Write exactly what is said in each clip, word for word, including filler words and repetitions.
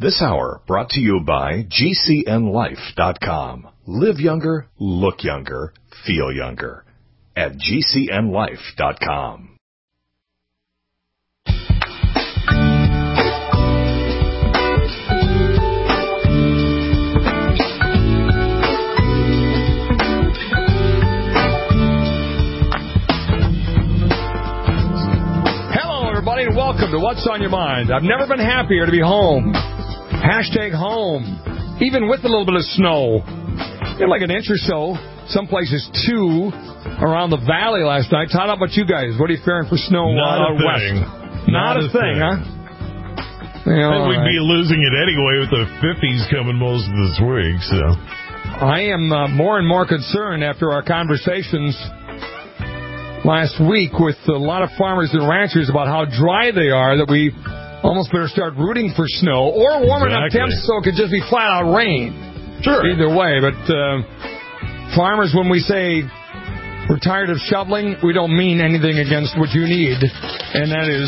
This hour brought to you by G C N life dot com. Live younger, look younger, feel younger at G C N life dot com. Hello, everybody, and welcome to What's on Your Mind. I've never been happier to be home. Hashtag home, even with a little bit of snow. Get like an inch or so. Some places two around the valley last night. Todd, how about you guys? What are you faring for snow Not out a thing. west? Not, Not a, a thing, thing, huh? Yeah, I think we'd right. be losing it anyway with the fifties coming most of this week. So I am uh, more and more concerned after our conversations last week with a lot of farmers and ranchers about how dry they are that we almost better start rooting for snow or warmer enough temps so it could just be flat out rain. Sure. Either way, but uh, farmers, when we say we're tired of shoveling, we don't mean anything against what you need, and that is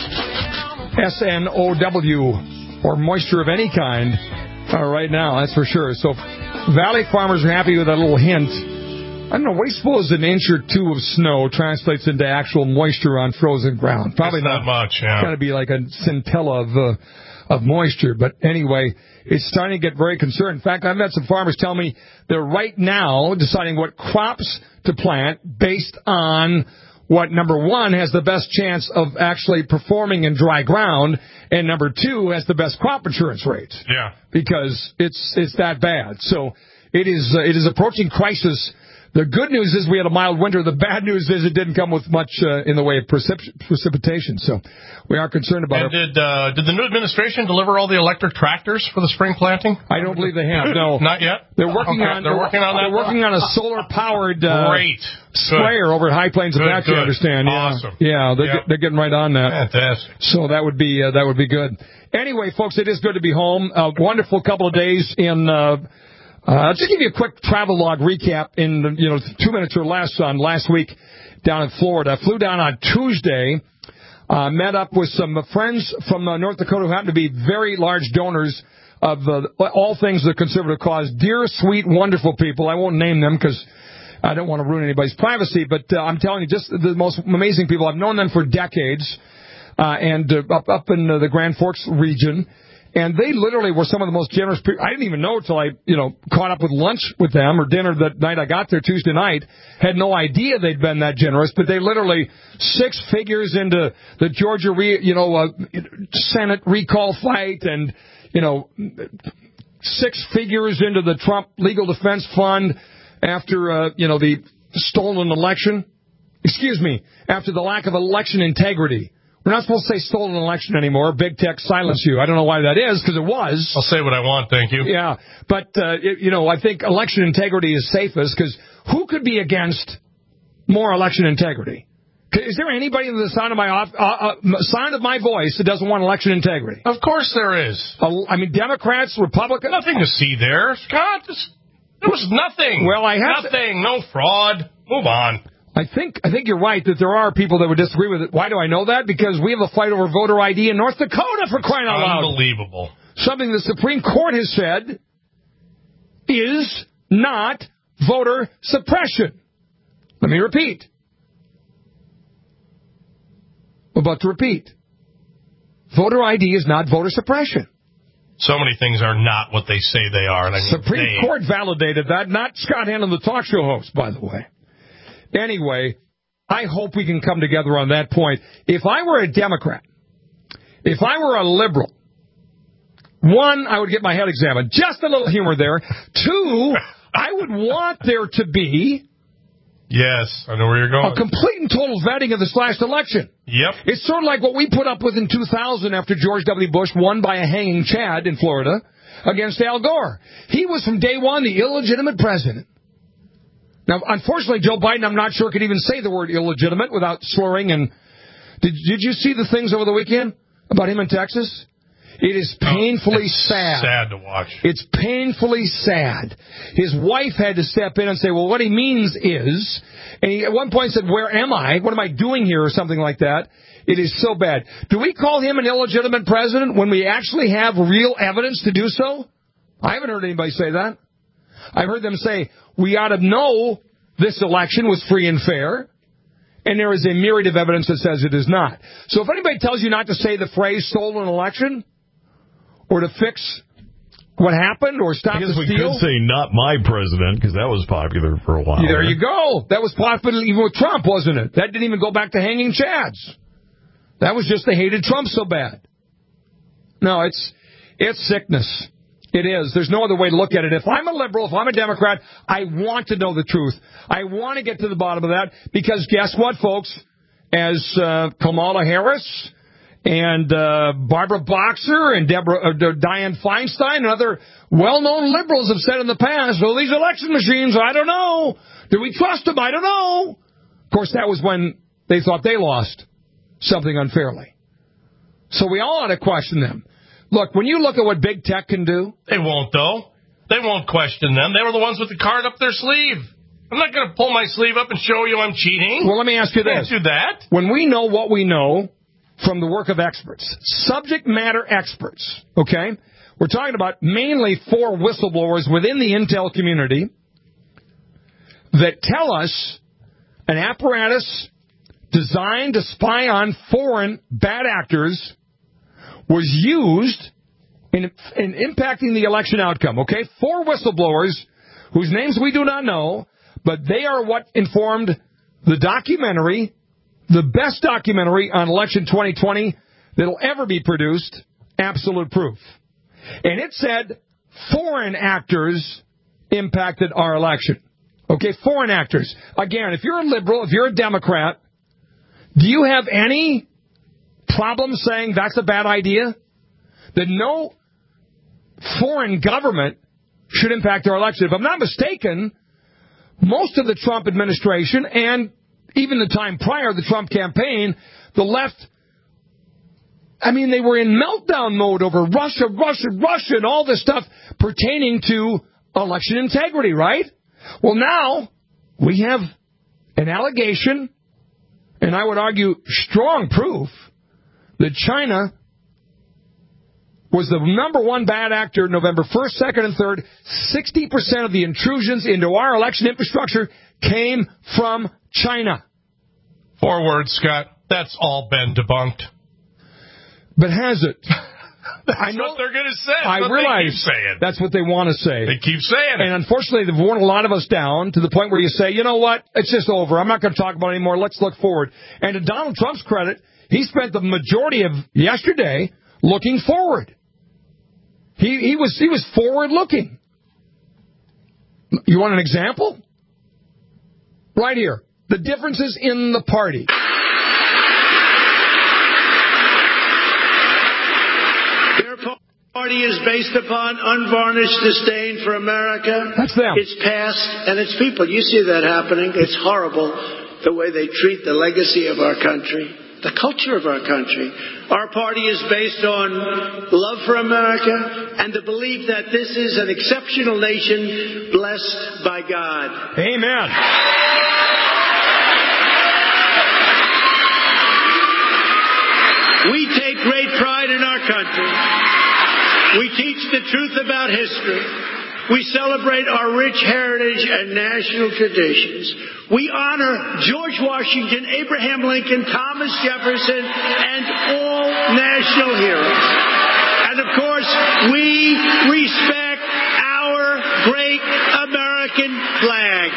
S N O W, or moisture of any kind, uh, right now, that's for sure. So valley farmers are happy with that little hint. I don't know, what do you suppose an inch or two of snow translates into actual moisture on frozen ground? Probably not, not much, yeah. It's got to be like a scintilla of, uh, of moisture. But anyway, it's starting to get very concerned. In fact, I've had some farmers tell me they're right now deciding what crops to plant based on what, number one, has the best chance of actually performing in dry ground, and number two, has the best crop insurance rates. Yeah. Because it's it's that bad. So it is uh, it is approaching crisis. The good news is we had a mild winter. The bad news is it didn't come with much uh, in the way of precip- precipitation. So we are concerned about it. And did, uh, did the new administration deliver all the electric tractors for the spring planting? I don't believe they have. No, not yet. They're working okay. on. They're working on that. They're working on a solar-powered uh, great sprayer over at High Plains good, Apache. I understand. Awesome. Yeah, yeah they're, yep. get, they're getting right on that. Fantastic. So that would be uh, that would be good. Anyway, folks, it is good to be home. A wonderful couple of days in. Uh, Uh, I'll just give you a quick travel log recap in, you know, two minutes or less on last week down in Florida. I flew down on Tuesday, uh, met up with some friends from uh, North Dakota who happen to be very large donors of uh, all things the conservative cause. Dear, sweet, wonderful people. I won't name them because I don't want to ruin anybody's privacy, but uh, I'm telling you, just the most amazing people. I've known them for decades, uh, and uh, up, up in uh, the Grand Forks region. And they literally were some of the most generous people. I didn't even know until I, you know, caught up with lunch with them or dinner that night I got there Tuesday night. Had no idea they'd been that generous, but they literally six figures into the Georgia, re, you know, uh, Senate recall fight, and you know, six figures into the Trump Legal Defense Fund after, uh, you know, the stolen election. Excuse me, after the lack of election integrity. We're not supposed to say stolen election anymore. Big tech silence you. I don't know why that is, because it was. I'll say what I want, thank you. Yeah, but, uh, it, you know, I think election integrity is safest, because who could be against more election integrity? Is there anybody in the sound of my uh, uh, sound of my voice that doesn't want election integrity? Of course there is. Uh, I mean, Democrats, Republicans. Nothing to see there, Scott. There was nothing. Well, I have nothing. To... No fraud. Move on. I think I think you're right that there are people that would disagree with it. Why do I know that? Because we have a fight over voter I D in North Dakota, for crying out loud. Unbelievable. Something the Supreme Court has said is not voter suppression. Let me repeat. I'm about to repeat. Voter I D is not voter suppression. So many things are not what they say they are. And I mean, Supreme they... Court validated that, not Scott Hannon, the talk show host, by the way. Anyway, I hope we can come together on that point. If I were a Democrat, if I were a liberal, one, I would get my head examined. Just a little humor there. Two, I would want there to be... Yes, I know where you're going. A complete and total vetting of this last election. Yep. It's sort of like what we put up with in two thousand after George W. Bush won by a hanging Chad in Florida against Al Gore. He was from day one the illegitimate president. Now, unfortunately, Joe Biden, I'm not sure, could even say the word illegitimate without slurring. And did, did you see the things over the weekend about him in Texas? It is painfully it's sad. Sad to watch. It's painfully sad. His wife had to step in and say, well, what he means is, and he at one point said, where am I? What am I doing here? Or something like that. It is so bad. Do we call him an illegitimate president when we actually have real evidence to do so? I haven't heard anybody say that. I've heard them say, we ought to know this election was free and fair. And there is a myriad of evidence that says it is not. So if anybody tells you not to say the phrase stolen election, or to fix what happened, or stop I guess the we steal, could say not my president, because that was popular for a while. there you go. That was popular even with Trump, wasn't it? That didn't even go back to hanging chads. That was just they hated Trump so bad. No, it's it's sickness. It is. There's no other way to look at it. If I'm a liberal, if I'm a Democrat, I want to know the truth. I want to get to the bottom of that, because guess what, folks? As uh, Kamala Harris and uh, Barbara Boxer and Deborah, uh, Dianne Feinstein and other well-known liberals have said in the past, well, these election machines, I don't know. Do we trust them? I don't know. Of course, that was when they thought they lost something unfairly. So we all ought to question them. Look, when you look at what big tech can do... They won't, though. They won't question them. They were the ones with the card up their sleeve. I'm not going to pull my sleeve up and show you I'm cheating. Well, let me ask you this. Can't do that. When we know what we know from the work of experts, subject matter experts, okay? We're talking about mainly four whistleblowers within the intel community that tell us an apparatus designed to spy on foreign bad actors was used in, in impacting the election outcome, okay? Four whistleblowers whose names we do not know, but they are what informed the documentary, the best documentary on election twenty twenty that'll ever be produced, Absolute Proof. And it said foreign actors impacted our election. Okay, foreign actors. Again, if you're a liberal, if you're a Democrat, do you have any problem saying that's a bad idea? That no foreign government should impact our election. If I'm not mistaken, most of the Trump administration and even the time prior, the Trump campaign, the left, I mean, they were in meltdown mode over Russia, Russia, Russia, and all this stuff pertaining to election integrity, right? Well, now we have an allegation, and I would argue strong proof, that China was the number one bad actor November first, second, and third. sixty percent of the intrusions into our election infrastructure came from China. Four words, Scott. That's all been debunked. But has it? That's I know, what they're going to say. That's I what realize they keep saying. That's what they want to say. They keep saying it. And unfortunately, they've worn a lot of us down to the point where you say, you know what, it's just over. I'm not going to talk about it anymore. Let's look forward. And to Donald Trump's credit, he spent the majority of yesterday looking forward. He, he was he was forward-looking. You want an example? Right here. The differences in the party. Their party is based upon unvarnished disdain for America. That's them. Its past and its people. You see that happening. It's horrible the way they treat the legacy of our country, the culture of our country. Our party is based on love for America and the belief that this is an exceptional nation blessed by God. Amen. We take great pride in our country. We teach the truth about history. We celebrate our rich heritage and national traditions. We honor George Washington, Abraham Lincoln, Thomas Jefferson, and all national heroes. And of course, we respect our great American flag.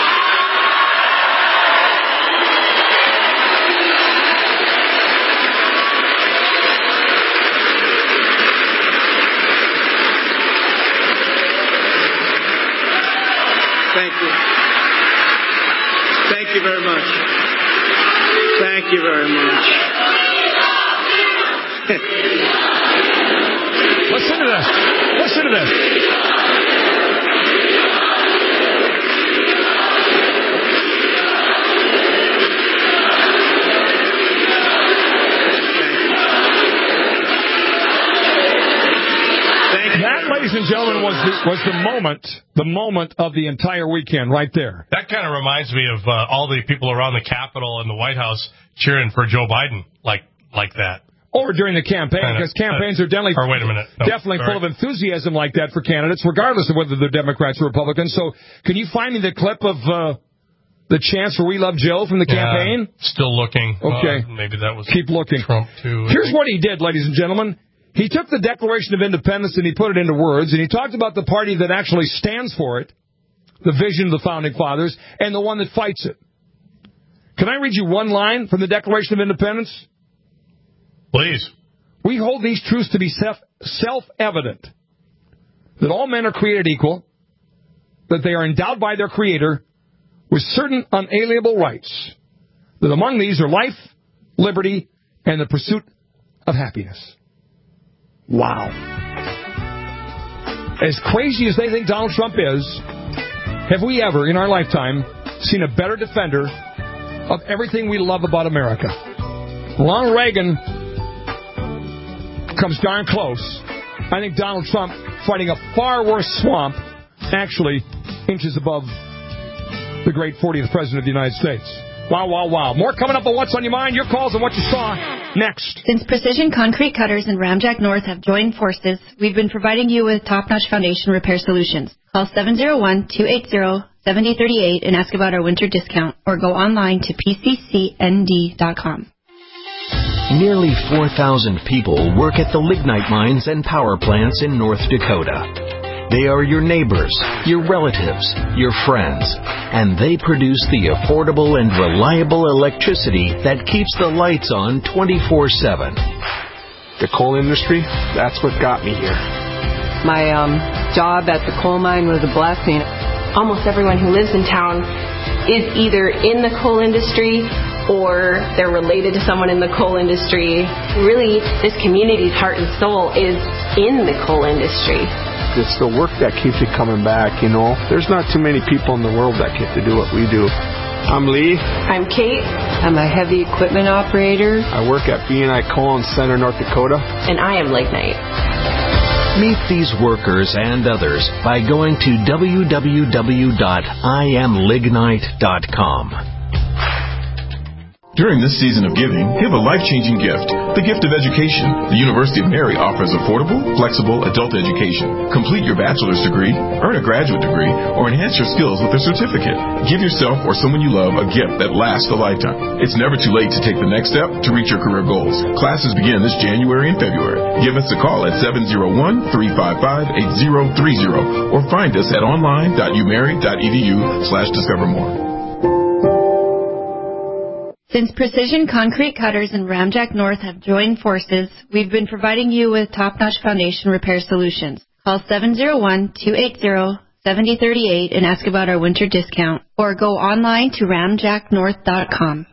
Thank you. Thank you very much. Thank you very much. Listen to this. Listen to this. That, ladies and gentlemen, was the, was the moment, the moment of the entire weekend right there. That kind of reminds me of uh, all the people around the Capitol and the White House cheering for Joe Biden like like that. Or during the campaign, because campaigns are definitely, or wait a minute. No, definitely full of enthusiasm like that for candidates, regardless of whether they're Democrats or Republicans. So can you find me the clip of uh, the chants for We Love Joe from the yeah, campaign? Still looking. Okay. Uh, maybe that was Keep looking. Trump, too. Here's what he did, ladies and gentlemen. He took the Declaration of Independence and he put it into words, and he talked about the party that actually stands for it, the vision of the Founding Fathers, and the one that fights it. Can I read you one line from the Declaration of Independence? Please. We hold these truths to be self, self-evident, that all men are created equal, that they are endowed by their Creator with certain unalienable rights, that among these are life, liberty, and the pursuit of happiness. Wow. As crazy as they think Donald Trump is, have we ever, in our lifetime, seen a better defender of everything we love about America? Ronald Reagan comes darn close. I think Donald Trump, fighting a far worse swamp, actually inches above the great fortieth President of the United States. Wow, wow, wow. More coming up on What's on Your Mind, your calls and what you saw next. Since Precision Concrete Cutters and Ramjack North have joined forces, we've been providing you with top-notch foundation repair solutions. Call seven oh one, two eight zero, seven oh three eight and ask about our winter discount, or go online to P C C N D dot com. Nearly four thousand people work at the lignite mines and power plants in North Dakota. They are your neighbors, your relatives, your friends, and they produce the affordable and reliable electricity that keeps the lights on twenty-four seven. The coal industry, that's what got me here. My um, job at the coal mine was a blessing. Almost everyone who lives in town is either in the coal industry or they're related to someone in the coal industry. Really, this community's heart and soul is in the coal industry. It's the work that keeps you coming back, you know. There's not too many people in the world that get to do what we do. I'm Lee. I'm Kate. I'm a heavy equipment operator. I work at B and I Coal in Center, North Dakota. And I am Lignite. Meet these workers and others by going to w w w dot i am lignite dot com. During this season of giving, give a life-changing gift, the gift of education. The University of Mary offers affordable, flexible adult education. Complete your bachelor's degree, earn a graduate degree, or enhance your skills with a certificate. Give yourself or someone you love a gift that lasts a lifetime. It's never too late to take the next step to reach your career goals. Classes begin this January and February. Give us a call at seven oh one, three five five, eight oh three oh or find us at online dot u mary dot e d u slash discover more. Since Precision Concrete Cutters and Ramjack North have joined forces, we've been providing you with top-notch foundation repair solutions. Call seven oh one, two eight zero, seven oh three eight and ask about our winter discount, or go online to ramjack north dot com.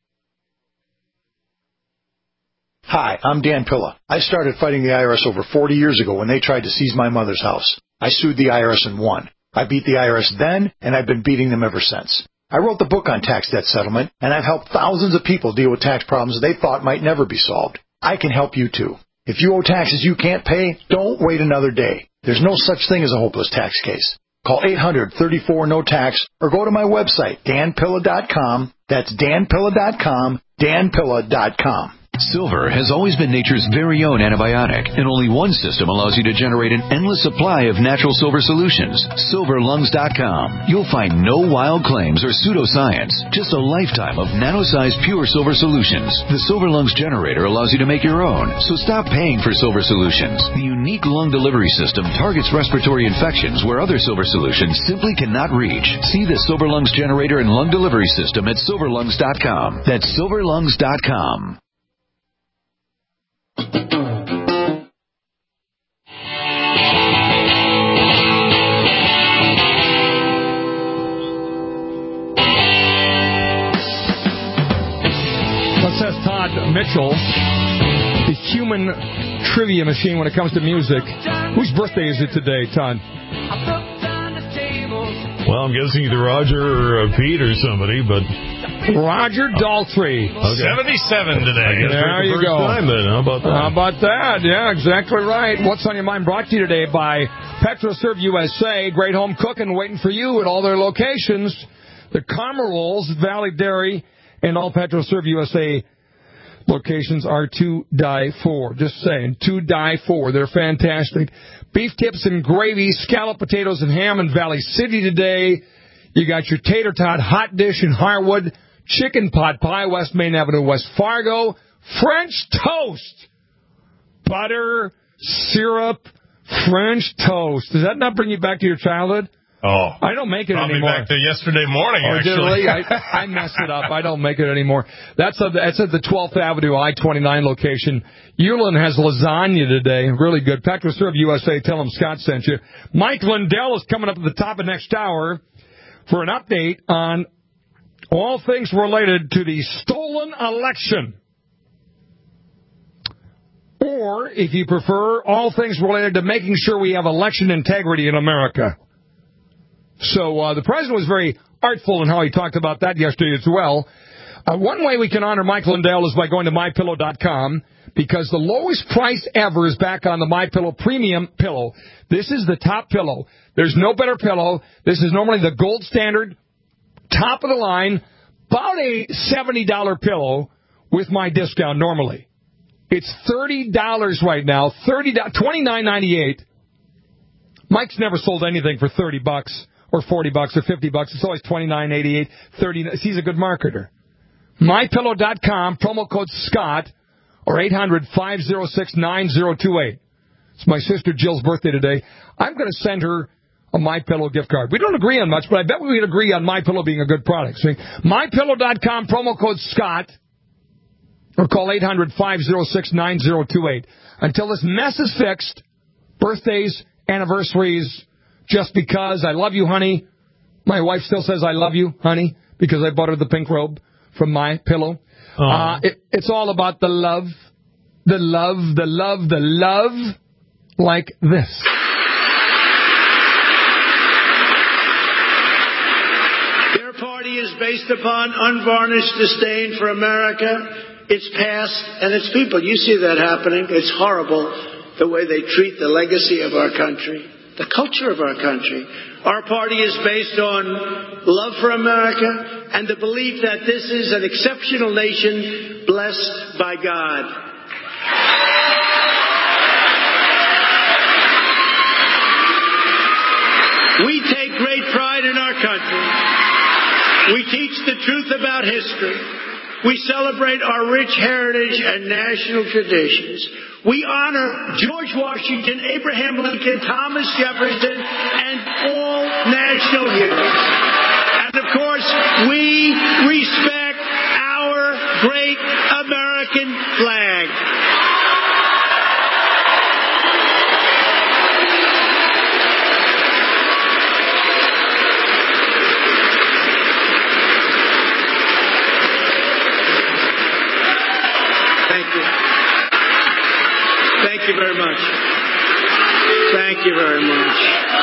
Hi, I'm Dan Pilla. I started fighting the I R S over forty years ago when they tried to seize my mother's house. I sued the I R S and won. I beat the I R S then, and I've been beating them ever since. I wrote the book on tax debt settlement, and I've helped thousands of people deal with tax problems they thought might never be solved. I can help you too. If you owe taxes you can't pay, don't wait another day. There's no such thing as a hopeless tax case. Call eight hundred, thirty-four, no tax or go to my website, dan pilla dot com. That's dan pilla dot com, dan pilla dot com. Silver has always been nature's very own antibiotic, and only one system allows you to generate an endless supply of natural silver solutions. silver lungs dot com. You'll find no wild claims or pseudoscience, just a lifetime of nano-sized pure silver solutions. The Silver Lungs generator allows you to make your own, so stop paying for silver solutions. The unique lung delivery system targets respiratory infections where other silver solutions simply cannot reach. See the Silver Lungs generator and lung delivery system at silver lungs dot com. That's silver lungs dot com. Let's ask Todd Mitchell, the human trivia machine when it comes to music. Whose birthday is it today, Todd? Well, I'm guessing either Roger or uh, Pete or somebody, but Roger Daltrey. Okay. seventy-seven today. There you first go. Time, then. How about that? How about that? Yeah, exactly right. What's on Your Mind brought to you today by PetroServe U S A. Great home cooking waiting for you at all their locations. The Karma Rolls, Valley Dairy, and all PetroServe U S A locations are to die for. Just saying, to die for. They're fantastic. Beef tips and gravy, scalloped potatoes and ham in Valley City today. You got your tater tot hot dish in Harwood, chicken pot pie, West Main Avenue, West Fargo, French toast, butter, syrup, French toast. Does that not bring you back to your childhood? Oh, I don't make it Brought anymore. me back to yesterday morning, oh, actually. Really? I, I messed it up. I don't make it anymore. That's at the, that's at the twelfth Avenue I twenty-nine location. Eulin has lasagna today. Really good. PetroServe U S A. Tell them Scott sent you. Mike Lindell is coming up at the top of next hour for an update on all things related to the stolen election. Or, if you prefer, all things related to making sure we have election integrity in America. So uh, the president was very artful in how he talked about that yesterday as well. Uh, one way we can honor Mike Lindell is by going to my pillow dot com, because the lowest price ever is back on the MyPillow Premium Pillow. This is the top pillow. There's no better pillow. This is normally the gold standard, top of the line, about a seventy dollars pillow with my discount normally. It's thirty dollars right now, thirty dollars, twenty-nine ninety-eight. Mike's never sold anything for thirty bucks. Or forty bucks or fifty bucks. It's always twenty-nine eighty-eight, thirty. He's a good marketer. my pillow dot com, promo code Scott, or eight hundred, five oh six, nine oh two eight. It's my sister Jill's birthday today. I'm going to send her a MyPillow gift card. We don't agree on much, but I bet we would agree on MyPillow being a good product. See, my pillow dot com, promo code Scott, or call eight hundred, five oh six, nine oh two eight. Until this mess is fixed, birthdays, anniversaries, just because I love you, honey. My wife still says I love you, honey, because I bought her the pink robe from My Pillow. Uh, it, it's all about the love, the love, the love, the love, like this. Their party is based upon unvarnished disdain for America, its past, and its people. You see that happening. It's horrible the way they treat the legacy of our country. The culture of our country. Our party is based on love for America and the belief that this is an exceptional nation blessed by God. We take great pride in our country. We teach the truth about history. We celebrate our rich heritage and national traditions. We honor George Washington, Abraham Lincoln, Thomas Jefferson, and all national heroes. And, of course, we respect our great American flag. Thank you. Thank you very much. Thank you very much.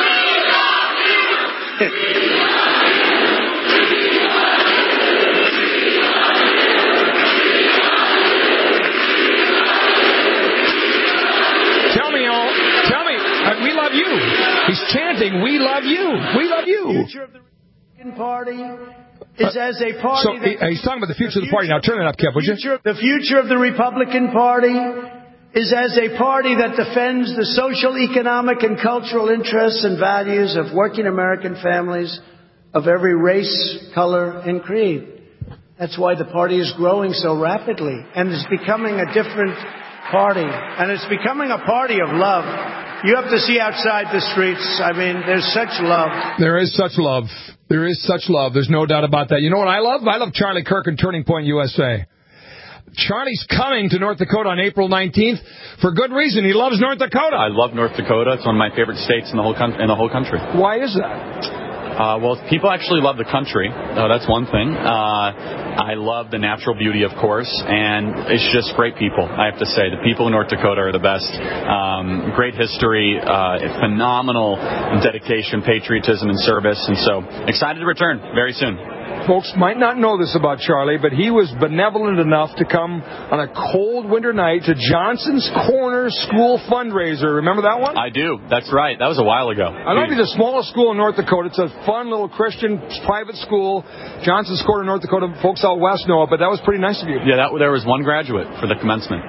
Tell me all. Tell me. Uh, we love you. He's chanting, we love you. We love you. The future of the Republican Party is as a party so that... he's talking about the future of the party. Now turn it up, Kev, would you? The future of the Republican Party is as a party that defends the social, economic, and cultural interests and values of working American families of every race, color, and creed. That's why the party is growing so rapidly and is becoming a different party. And it's becoming a party of love. You have to see outside the streets. I mean, there's such love. There is such love. There is such love. There's no doubt about that. You know what I love? I love Charlie Kirk and Turning Point U S A. Charlie's coming to North Dakota on April nineteenth for good reason. He loves North Dakota. I love North Dakota. It's one of my favorite states in the whole con- in the whole country. Why is that? Uh, well, people actually love the country. Uh, that's one thing. Uh, I love the natural beauty, of course, and it's just great people. I have to say, the people in North Dakota are the best. Um, great history, uh, phenomenal dedication, patriotism, and service, and so excited to return very soon. folks might not know this about Charlie, but he was benevolent enough to come on a cold winter night to Johnson's Corner School fundraiser. Remember that one? I do. That's right. That was a while ago. I might be the smallest school in North Dakota. It's a fun little Christian private school. Johnson's Corner, North Dakota. Folks out west know it, but that was pretty nice of you. Yeah, that, there was one graduate for the commencement.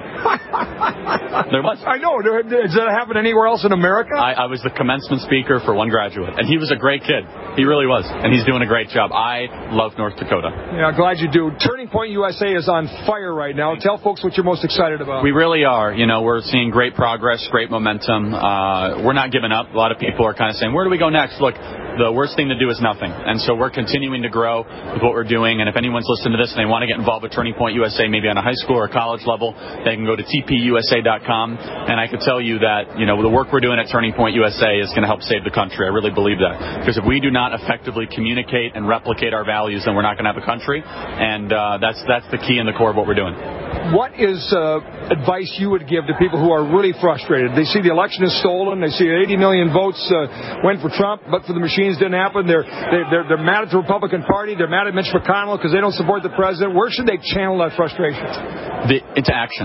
There was. I know. Does that happen anywhere else in America? I, I was the commencement speaker for one graduate, and he was a great kid. He really was, and he's doing a great job. I love North Dakota. Yeah, glad you do. Turning Point U S A is on fire right now. Tell folks what you're most excited about. We really are. You know, we're seeing great progress, great momentum. Uh, we're not giving up. A lot of people are kind of saying, where do we go next? Look, the worst thing to do is nothing. And so we're continuing to grow with what we're doing. And if anyone's listening to this and they want to get involved with Turning Point U S A, maybe on a high school or college level, they can go to T P U S A dot com. And I could tell you that, you know, the work we're doing at Turning Point U S A is going to help save the country. I really believe that. Because if we do not effectively communicate and replicate our values, then we're not going to have a country. And uh, that's that's the key and the core of what we're doing. What is uh, advice you would give to people who are really frustrated? They see the election is stolen. They see eighty million votes uh, went for Trump, but for the machines didn't happen. They're, they're, they're mad at the Republican Party. They're mad at Mitch McConnell because they don't support the president. Where should they channel that frustration? The, into action.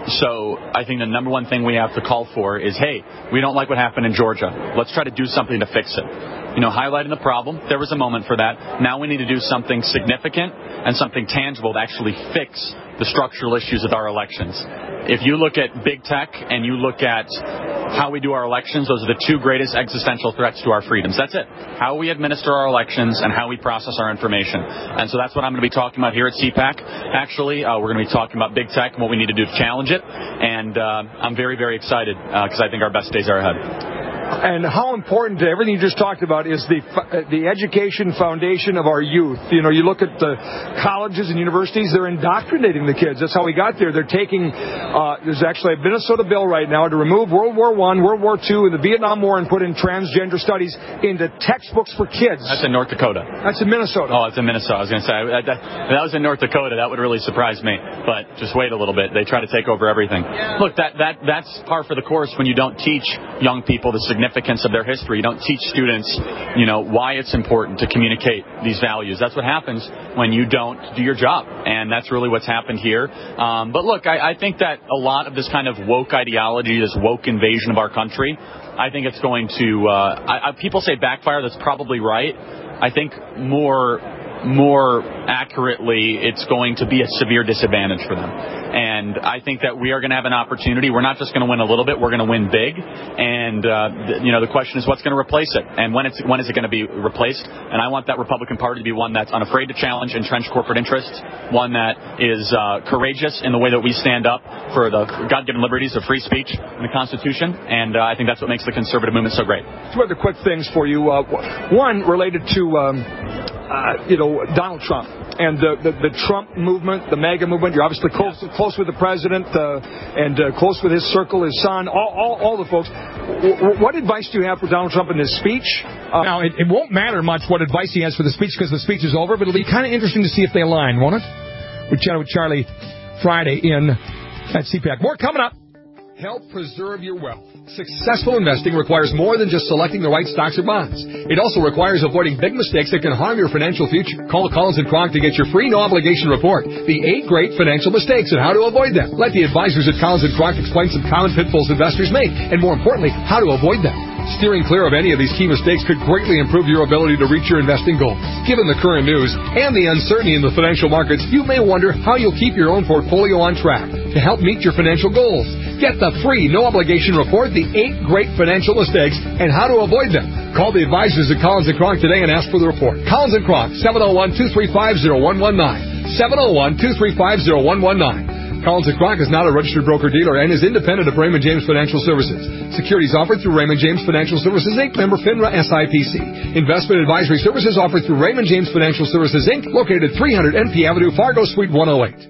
So I think the number one thing we have to call for is, hey, we don't like what happened in Georgia. Let's try to do something to fix it. You know, highlighting the problem. There was a moment for that. Now we need to do something significant and something tangible to actually fix the structural issues with our elections. If you look at big tech and you look at how we do our elections, those are the two greatest existential threats to our freedoms. That's it. How we administer our elections and how we process our information. And so that's what I'm going to be talking about here at C PAC. Actually, uh, we're going to be talking about big tech and what we need to do to challenge it. And uh, I'm very, very excited because uh, I think our best days are ahead. And how important to everything you just talked about is the the education foundation of our youth. You know, you look at the colleges and universities, they're indoctrinating the kids. That's how we got there. They're taking, uh, there's actually a Minnesota bill right now to remove World War One, World War Two, and the Vietnam War and put in transgender studies into textbooks for kids. That's in North Dakota. That's in Minnesota. Oh, it's in Minnesota. I was going to say, that, that was in North Dakota. That would really surprise me. But just wait a little bit. They try to take over everything. Yeah. Look, that, that that's par for the course when you don't teach young people the significance of their history. You don't teach students, you know, why it's important to communicate these values. That's what happens when you don't do your job. And that's really what's happened here. Um, but look, I, I think that a lot of this kind of woke ideology, this woke invasion of our country, I think it's going to, uh, I, I, people say backfire. That's probably right. I think more more accurately, it's going to be a severe disadvantage for them. And I think that we are going to have an opportunity. We're not just going to win a little bit. We're going to win big. And, uh, th- you know, the question is what's going to replace it? And when, it's, when is it going to be replaced? And I want that Republican Party to be one that's unafraid to challenge entrenched corporate interests, one that is uh, courageous in the way that we stand up for the God-given liberties of free speech and the Constitution. And uh, I think that's what makes the conservative movement so great. Two other quick things for you. Uh, one related to... Um Uh, you know, Donald Trump and the, the, the Trump movement, the MAGA movement. You're obviously close, close with the president uh, and uh, close with his circle, his son, all, all, all the folks. W- what advice do you have for Donald Trump in his speech? Uh, now, it, it won't matter much what advice he has for the speech because the speech is over, but it'll be kind of interesting to see if they align, won't it? We chatted with Charlie Friday in at C PAC. More coming up. Help preserve your wealth. Successful investing requires more than just selecting the right stocks or bonds. It also requires avoiding big mistakes that can harm your financial future. Call Collins and Kronk to get your free no-obligation report, The Eight Great Financial Mistakes and How to Avoid Them. Let the advisors at Collins and Kronk explain some common pitfalls investors make, and more importantly, how to avoid them. Steering clear of any of these key mistakes could greatly improve your ability to reach your investing goals. Given the current news and the uncertainty in the financial markets, you may wonder how you'll keep your own portfolio on track to help meet your financial goals. Get the free no-obligation report, The Eight Great Financial Mistakes and How to Avoid Them. Call the advisors at Collins and Kronk today and ask for the report. Collins and Kronk, seven oh one, two three five, oh one one nine. seven oh one, two three five, oh one one nine. Collins and Kronk is not a registered broker-dealer and is independent of Raymond James Financial Services. Securities offered through Raymond James Financial Services, Incorporated, member FINRA S I P C. Investment advisory services offered through Raymond James Financial Services, Incorporated, located at three hundred N P Avenue, Fargo, Suite one oh eight.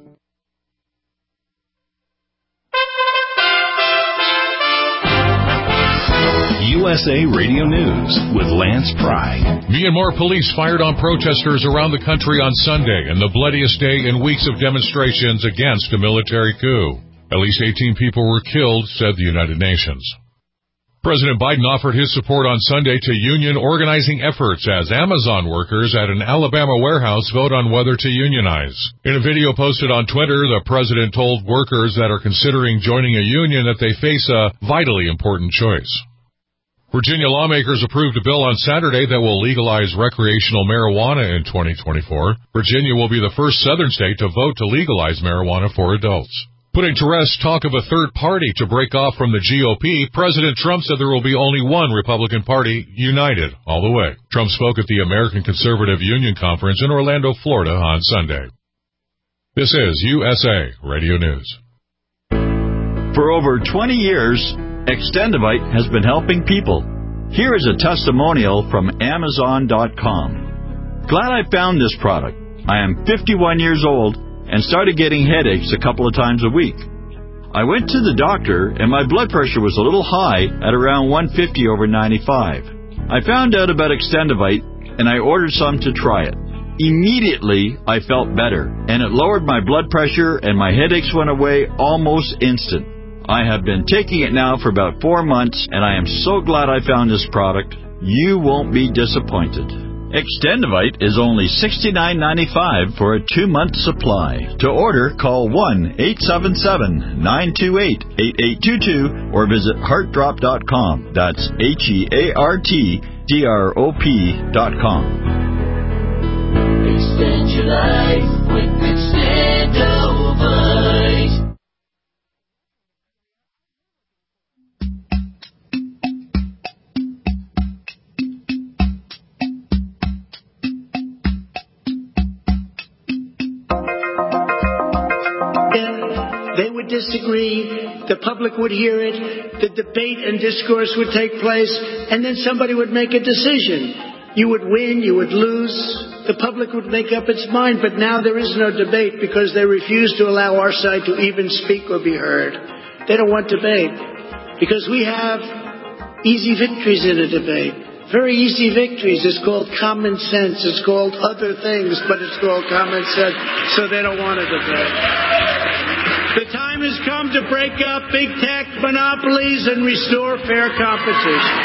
U S A Radio News with Lance Pry. Myanmar police fired on protesters around the country on Sunday in the bloodiest day in weeks of demonstrations against a military coup. At least eighteen people were killed, said the United Nations. President Biden offered his support on Sunday to union organizing efforts as Amazon workers at an Alabama warehouse vote on whether to unionize. In a video posted on Twitter, the president told workers that are considering joining a union that they face a vitally important choice. Virginia lawmakers approved a bill on Saturday that will legalize recreational marijuana in twenty twenty-four. Virginia will be the first southern state to vote to legalize marijuana for adults. Putting to rest talk of a third party to break off from the G O P, President Trump said there will be only one Republican Party, united all the way. Trump spoke at the American Conservative Union Conference in Orlando, Florida on Sunday. This is U S A Radio News. For over twenty years, Extendivite has been helping people. Here is a testimonial from Amazon dot com. Glad I found this product. I am fifty-one years old and started getting headaches a couple of times a week. I went to the doctor and my blood pressure was a little high at around one fifty over ninety-five. I found out about Extendivite and I ordered some to try it. Immediately, I felt better and it lowered my blood pressure and my headaches went away almost instant. I have been taking it now for about four months and I am so glad I found this product. You won't be disappointed. Extendivite is only sixty-nine ninety-five for a two-month supply. To order, call one eight seven seven, nine two eight, eight eight two two or visit heart drop dot com. That's H E A R T D R O P dot com. Extend your life with Extendivite. Disagree, the public would hear it, the debate and discourse would take place, and then somebody would make a decision. You would win, you would lose, the public would make up its mind, but now there is no debate because they refuse to allow our side to even speak or be heard. They don't want debate because we have easy victories in a debate. Very easy victories. It's called common sense. It's called other things, but it's called common sense, so they don't want a debate. The time has come to break up big tech monopolies and restore fair competition.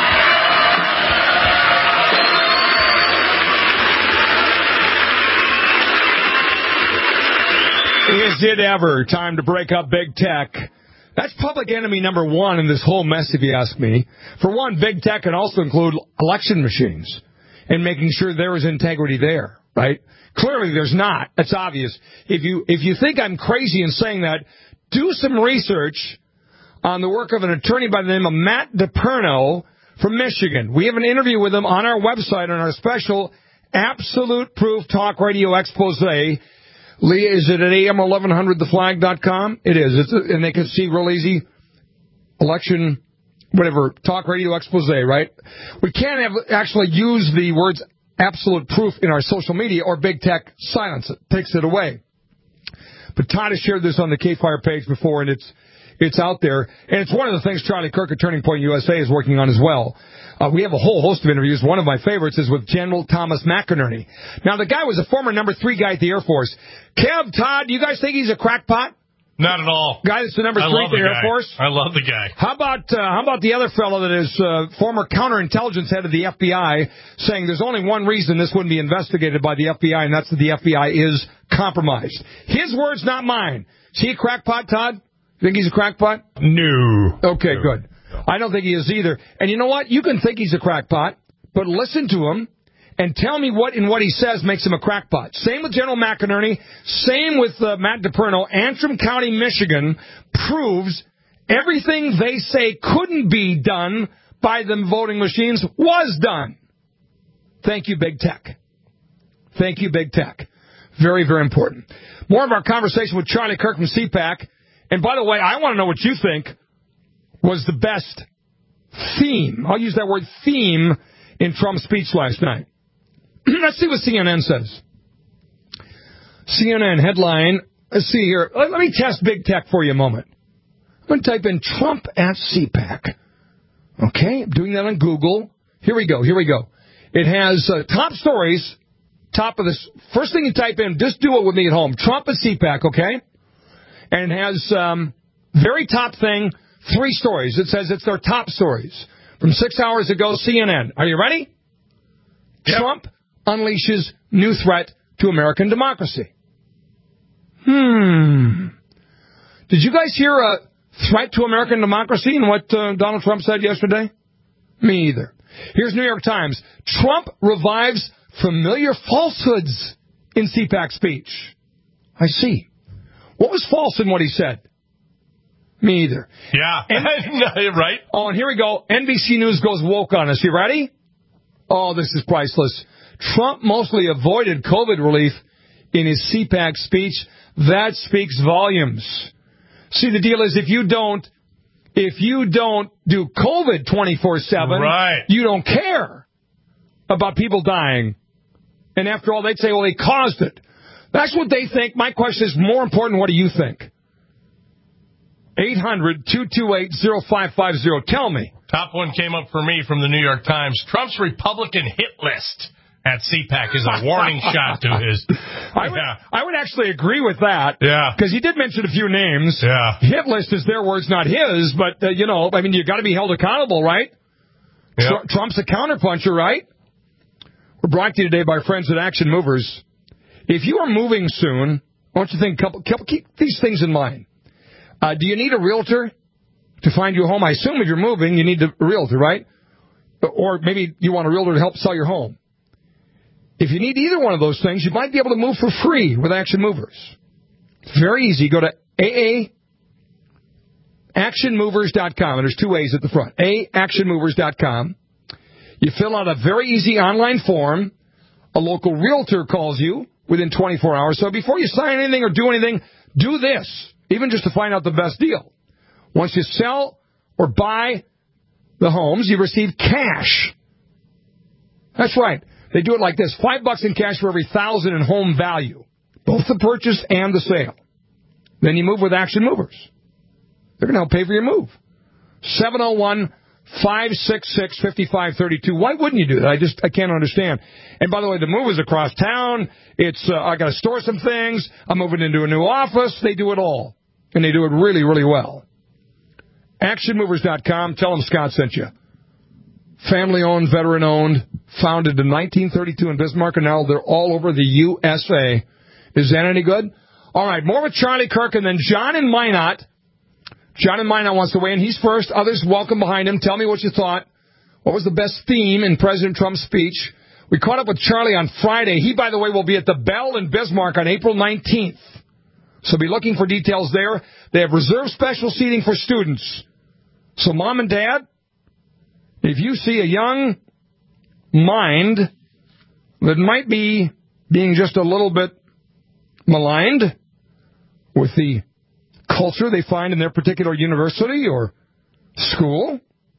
Is it ever time to break up big tech? That's public enemy number one in this whole mess, if you ask me. For one, big tech can also include election machines and making sure there is integrity there, right? Clearly there's not. That's obvious. If you if you think I'm crazy in saying that, do some research on the work of an attorney by the name of Matt DePerno from Michigan. We have an interview with him on our website on our special Absolute Proof Talk Radio Expose. Leah, is it at A M eleven hundred the flag dot com? It is. It's a, and they can see real easy election, whatever, Talk Radio Expose, right? We can't have actually use the words absolute proof in our social media or big tech silence it, takes it away. But Todd has shared this on the K-Fire page before, and it's it's out there. And it's one of the things Charlie Kirk at Turning Point U S A is working on as well. Uh, we have a whole host of interviews. One of my favorites is with General Thomas McInerney. Now, the guy was a former number three guy at the Air Force. Kev, Todd, do you guys think he's a crackpot? Not at all. Guy that's the number I three at the, the Air Force? I love the guy. How about uh, how about the other fellow that is uh, former counterintelligence head of the F B I saying there's only one reason this wouldn't be investigated by the F B I, and that's that the F B I is compromised. His words, not mine. Is he a crackpot, Todd? You think he's a crackpot? No. Okay, no. good. I don't think he is either. And you know what? You can think he's a crackpot, but listen to him and tell me what in what he says makes him a crackpot. Same with General McInerney. Same with uh, Matt DePerno. Antrim County, Michigan proves everything they say couldn't be done by the voting machines was done. Thank you, Big Tech. Thank you, Big Tech. Very, very important. More of our conversation with Charlie Kirk from C PAC. And by the way, I want to know what you think was the best theme. I'll use that word theme in Trump's speech last night. Let's see what C N N says. C N N headline. Let's see here. Let, let me test Big Tech for you a moment. I'm going to type in Trump at C PAC. Okay, I'm doing that on Google. Here we go. Here we go. It has uh, top stories. Top of this. First thing you type in, just do it with me at home. Trump at C PAC, okay? And it has um, very top thing, three stories. It says it's their top stories. From six hours ago, C N N. Are you ready? Yep. Trump unleashes new threat to American democracy. Hmm. Did you guys hear a threat to American democracy in what uh, Donald Trump said yesterday? Me either. Here's New York Times. Trump revives familiar falsehoods in C PAC speech. I see. What was false in what he said? Me either. Yeah. And, right. Oh, and here we go. N B C News goes woke on us. You ready? Oh, this is priceless. Trump mostly avoided COVID relief in his C PAC speech. That speaks volumes. See, the deal is if you don't, if you don't do COVID twenty-four seven, right. you don't care about people dying. And after all, they'd say, well, they caused it. That's what they think. My question is more important, what do you think? eight hundred, two two eight, oh five five oh. Tell me. Top one came up for me from the New York Times. Trump's Republican hit list at C PAC is a warning shot to his... I would, yeah. I would actually agree with that. Yeah. Because he did mention a few names. Yeah. Hit list is their words, not his. But, uh, you know, I mean, you got to be held accountable, right? Yep. Tr- Trump's a counterpuncher, right? We're brought to you today by our friends at Action Movers. If you are moving soon, I want you to think, couple, couple, keep these things in mind. Uh, do you need a realtor to find you a home? I assume if you're moving, you need a realtor, right? Or maybe you want a realtor to help sell your home. If you need either one of those things, you might be able to move for free with Action Movers. It's very easy. Go to A A action movers dot com, and there's two A's at the front. A action movers dot com. You fill out a very easy online form. A local realtor calls you within twenty-four hours. So before you sign anything or do anything, do this, even just to find out the best deal. Once you sell or buy the homes, you receive cash. That's right. They do it like this. Five bucks in cash for every thousand in home value. Both the purchase and the sale. Then you move with Action Movers. They're going to help pay for your move. seven oh one, five six six, five five three two. Why wouldn't you do that? I just, I can't understand. And by the way, the move is across town. It's, uh, I got to store some things. I'm moving into a new office. They do it all. And they do it really, really well. action movers dot com. Tell them Scott sent you. Family-owned, veteran-owned, founded in nineteen thirty-two in Bismarck, and now they're all over the U S A. Is that any good? All right, more with Charlie Kirk, and then John in Minot. John in Minot wants to weigh in. He's first. Others welcome behind him. Tell me what you thought. What was the best theme in President Trump's speech? We caught up with Charlie on Friday. He, by the way, will be at the Bell in Bismarck on April nineteenth. So be looking for details there. They have reserved special seating for students. So, Mom and Dad, if you see a young mind that might be being just a little bit maligned with the culture they find in their particular university or school,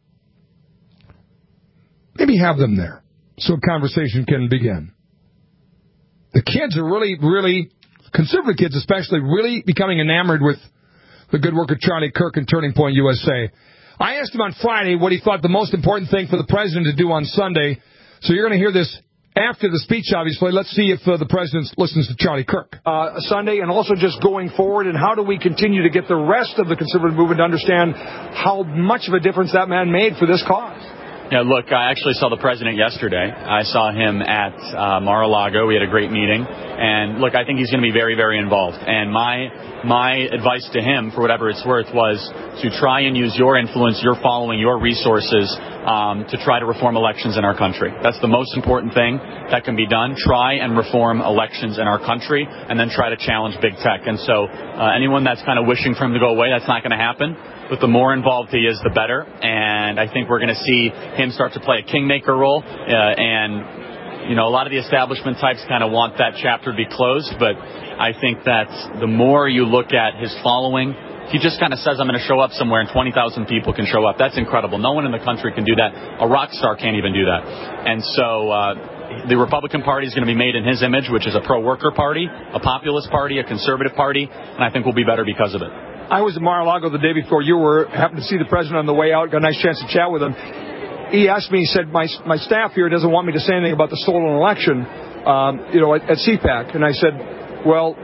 maybe have them there so a conversation can begin. The kids are really, really, conservative kids especially, really becoming enamored with the good work of Charlie Kirk and Turning Point U S A. I asked him on Friday what he thought the most important thing for the president to do on Sunday. So you're going to hear this after the speech, obviously. Let's see if uh, the president listens to Charlie Kirk. Uh, Sunday, and also just going forward, and how do we continue to get the rest of the conservative movement to understand how much of a difference that man made for this cause? Yeah, look, I actually saw the president yesterday. I saw him at uh, Mar-a-Lago. We had a great meeting. And, look, I think he's going to be very, very involved. And my my advice to him, for whatever it's worth, was to try and use your influence, your following, your resources um, to try to reform elections in our country. That's the most important thing that can be done. Try and reform elections in our country and then try to challenge big tech. And so uh, anyone that's kind of wishing for him to go away, that's not going to happen. But the more involved he is, the better. And I think we're going to see him start to play a kingmaker role. Uh, and, you know, a lot of the establishment types kind of want that chapter to be closed. But I think that the more you look at his following, he just kind of says, I'm going to show up somewhere and twenty thousand people can show up. That's incredible. No one in the country can do that. A rock star can't even do that. And so uh, the Republican Party is going to be made in his image, which is a pro-worker party, a populist party, a conservative party. And I think we'll be better because of it. I was at Mar-a-Lago the day before you were, happened to see the president on the way out, got a nice chance to chat with him. He asked me, he said, my my staff here doesn't want me to say anything about the stolen election, um, you know, at, at C PAC. And I said, well,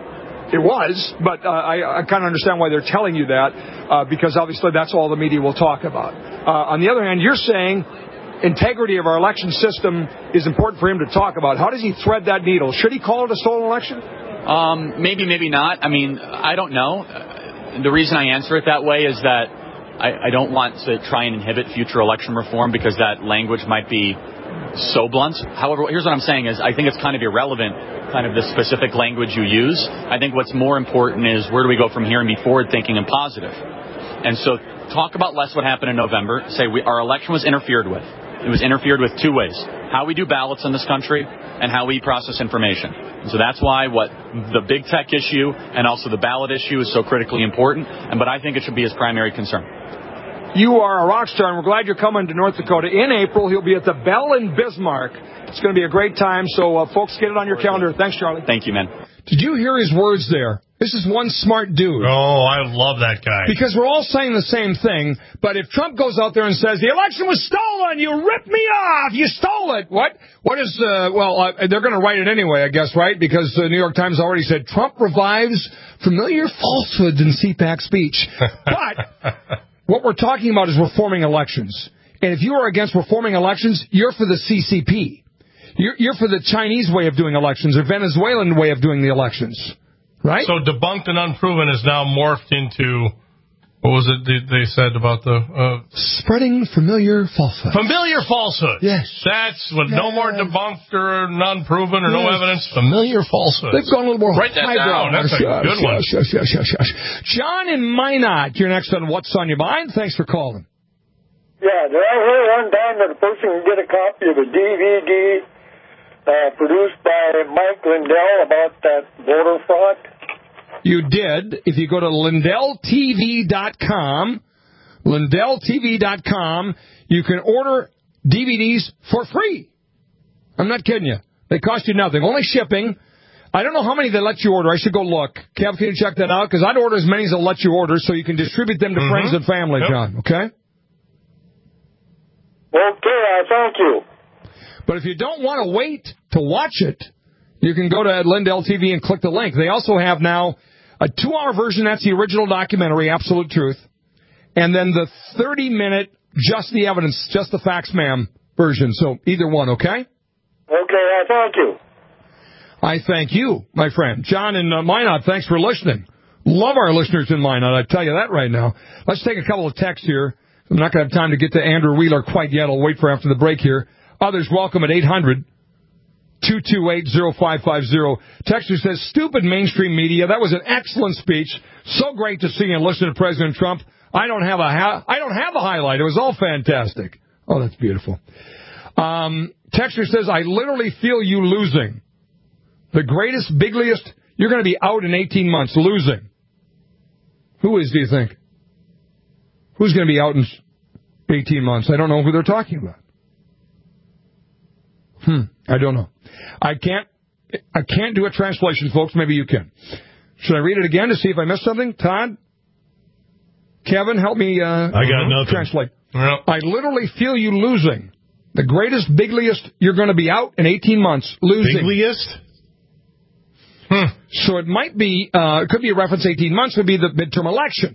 It was, but uh, I, I kind of understand why they're telling you that, uh, because obviously that's all the media will talk about. Uh, on the other hand, you're saying integrity of our election system is important for him to talk about. How does he thread that needle? Should he call it a stolen election? Um, maybe, maybe not. I mean, I don't know. The reason I answer it that way is that I, I don't want to try and inhibit future election reform because that language might be so blunt. However, here's what I'm saying is I think it's kind of irrelevant, kind of the specific language you use. I think what's more important is where do we go from here and be forward-thinking and positive. And so talk about less what happened in November. Say we, our election was interfered with. It was interfered with two ways. How we do ballots in this country and how we process information. And so that's why what the big tech issue and also the ballot issue is so critically important. And but I think it should be his primary concern. You are a rock star, and we're glad you're coming to North Dakota. In April, he'll be at the Bell in Bismarck. It's going to be a great time, so uh, folks, get it on your calendar. Thanks, Charlie. Thank you, man. Did you hear his words there? This is one smart dude. Oh, I love that guy. Because we're all saying the same thing, but if Trump goes out there and says, the election was stolen, you ripped me off, you stole it, what? What is, uh, well, uh, they're going to write it anyway, I guess, right? Because the New York Times already said, Trump revives familiar falsehoods in C PAC speech. But what we're talking about is reforming elections. And if you are against reforming elections, you're for the C C P. You're, you're for the Chinese way of doing elections or Venezuelan way of doing the elections. Right? So debunked and unproven is now morphed into, what was it they said about the... Uh, Spreading familiar falsehoods. Familiar falsehoods. Yes. That's what, yes. No more debunked or unproven or yes. no evidence. Familiar falsehoods. They've gone a little more Write that down. That's a yes, good yes, one. Yes, yes, yes, yes. John in Minot, you're next on What's on Your Mind. Thanks for calling. Yeah, did I hear one time that a person can get a copy of a D V D uh, produced by Mike Lindell about that voter fraud? You did. If you go to Lindell T V dot com, Lindell T V dot com, you can order D V Ds for free. I'm not kidding you. They cost you nothing. Only shipping. I don't know how many they let you order. I should go look. Kev, can you check that out? Because I'd order as many as they'll let you order so you can distribute them to mm-hmm. friends and family, yep. John. Okay? Okay, uh, thank you. But if you don't want to wait to watch it, you can go to Lindell T V and click the link. They also have now a two-hour version. That's the original documentary, Absolute Truth. And then the thirty-minute, just the evidence, just the facts, ma'am, version. So either one, okay? Okay, I thank you. I thank you, my friend. John in uh, Minot, thanks for listening. Love our listeners in Minot, I tell you that right now. Let's take a couple of texts here. I'm not going to have time to get to Andrew Wheeler quite yet. I'll wait for after the break here. Others, welcome at eight hundred, two two eight, oh five five oh. Texter says, stupid mainstream media. That was an excellent speech. So great to see and listen to President Trump. I don't have a ha- I don't have a highlight. It was all fantastic. Oh, that's beautiful. Um, Texter says, I literally feel you losing. The greatest, bigliest, you're going to be out in eighteen months, losing. Who is, do you think? Who's going to be out in eighteen months? I don't know who they're talking about. Hmm, I don't know. I can't I can't do a translation, folks. Maybe you can. Should I read it again to see if I missed something? Todd? Kevin, help me uh, I got nothing. translate. Yep. I literally feel you losing. The greatest, bigliest, you're going to be out in eighteen months, losing. Bigliest? Hmm. So it might be, uh, it could be a reference eighteen months, would be the midterm election.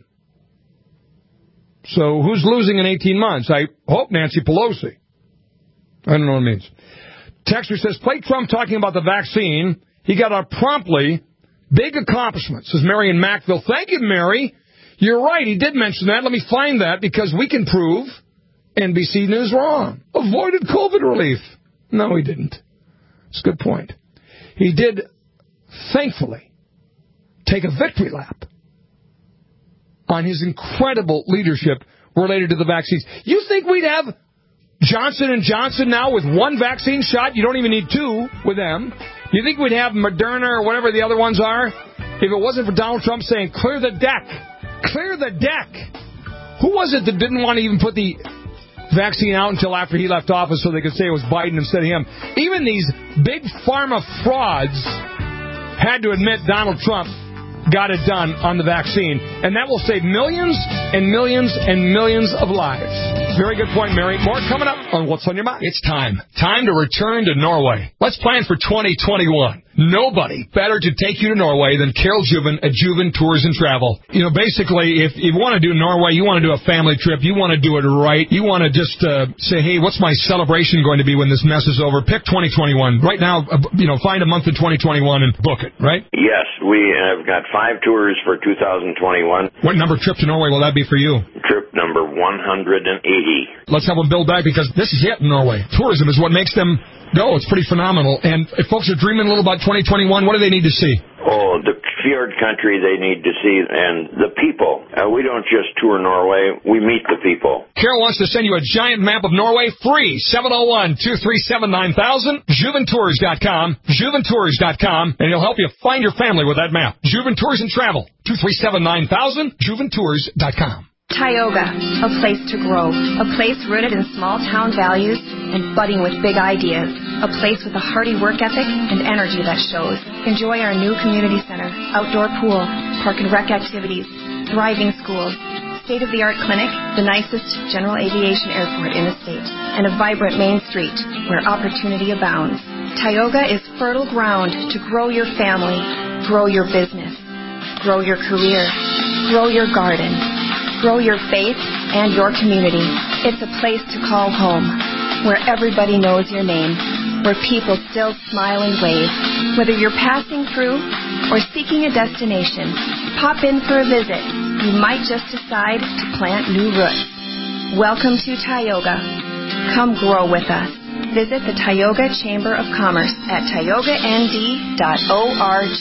So who's losing in eighteen months? I hope Nancy Pelosi. I don't know what it means. Texter says, play Trump talking about the vaccine. He got out promptly. Big accomplishments, says Mary in Mackville. Thank you, Mary. You're right. He did mention that. Let me find that because we can prove N B C News wrong. Avoided COVID relief. No, he didn't. It's a good point. He did, thankfully, take a victory lap on his incredible leadership related to the vaccines. You think we'd have Johnson and Johnson now with one vaccine shot? You don't even need two with them. You think we'd have Moderna or whatever the other ones are if it wasn't for Donald Trump saying, clear the deck. Clear the deck. Who was it that didn't want to even put the vaccine out until after he left office so they could say it was Biden instead of him? Even these big pharma frauds had to admit Donald Trump got it done on the vaccine. And that will save millions and millions and millions of lives. Very good point, Mary. More coming up on What's on Your Mind. It's time. Time to return to Norway. Let's plan for twenty twenty-one. nobody better to take you to Norway than Carol Juven at Juven Tours and Travel. You know, basically, if you want to do Norway, you want to do a family trip, you want to do it right, you want to just uh, say, hey, what's my celebration going to be when this mess is over? Pick twenty twenty-one. Right now, uh, you know, find a month in twenty twenty-one and book it, right? Yes, we have got five tours for two thousand twenty-one. What number trip to Norway will that be for you? Trip number one hundred eighty. Let's have them build back, because this is it in Norway. Tourism is what makes them go. It's pretty phenomenal. And if folks are dreaming a little about twenty twenty-one, what do they need to see? Oh, the fjord country they need to see, and the people. Uh, we don't just tour Norway, we meet the people. Carol wants to send you a giant map of Norway free. seven oh one, two three seven, nine thousand, juven tours dot com, juven tours dot com, and he'll help you find your family with that map. Juven Tours and Travel, two three seven, nine thousand, juven tours dot com. Tioga, a place to grow, a place rooted in small-town values and budding with big ideas, a place with a hearty work ethic and energy that shows. Enjoy our new community center, outdoor pool, park and rec activities, thriving schools, state-of-the-art clinic, the nicest general aviation airport in the state, and a vibrant main street where opportunity abounds. Tioga is fertile ground to grow your family, grow your business, grow your career, grow your garden, grow your faith and your community. It's a place to call home, where everybody knows your name, where people still smile and wave. Whether you're passing through or seeking a destination, pop in for a visit. You might just decide to plant new roots. Welcome to Tioga. Come grow with us. Visit the Tioga Chamber of Commerce at tioga n d dot org.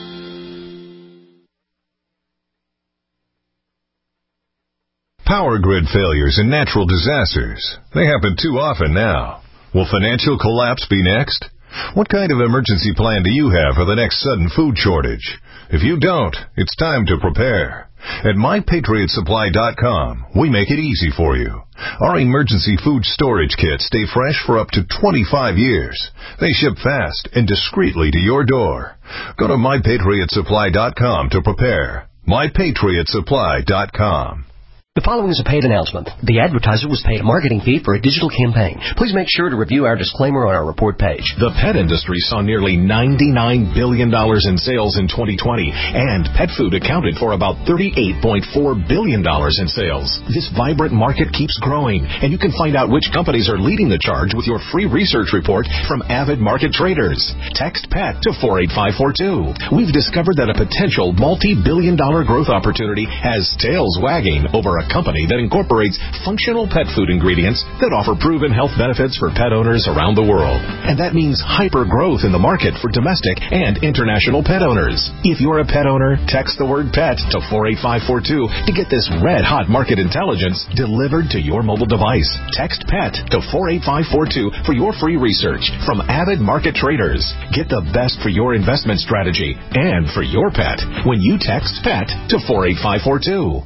Power grid failures and natural disasters. They happen too often now. Will financial collapse be next? What kind of emergency plan do you have for the next sudden food shortage? If you don't, it's time to prepare. At my patriot supply dot com, we make it easy for you. Our emergency food storage kits stay fresh for up to twenty-five years. They ship fast and discreetly to your door. Go to my patriot supply dot com to prepare. my patriot supply dot com. The following is a paid announcement. The advertiser was paid a marketing fee for a digital campaign. Please make sure to review our disclaimer on our report page. The pet industry saw nearly ninety-nine billion dollars in sales in twenty twenty, and pet food accounted for about thirty-eight point four billion dollars in sales. This vibrant market keeps growing, and you can find out which companies are leading the charge with your free research report from Avid Market Traders. Text PET to four eight five four two. We've discovered that a potential multi-billion dollar growth opportunity has tails wagging over a company that incorporates functional pet food ingredients that offer proven health benefits for pet owners around the world. And that means hyper growth in the market for domestic and international pet owners. If you're a pet owner, text the word PET to four eight five four two to get this red-hot market intelligence delivered to your mobile device. Text PET to four eight five four two for your free research from Avid Market Traders. Get the best for your investment strategy and for your pet when you text PET to four eight five four two.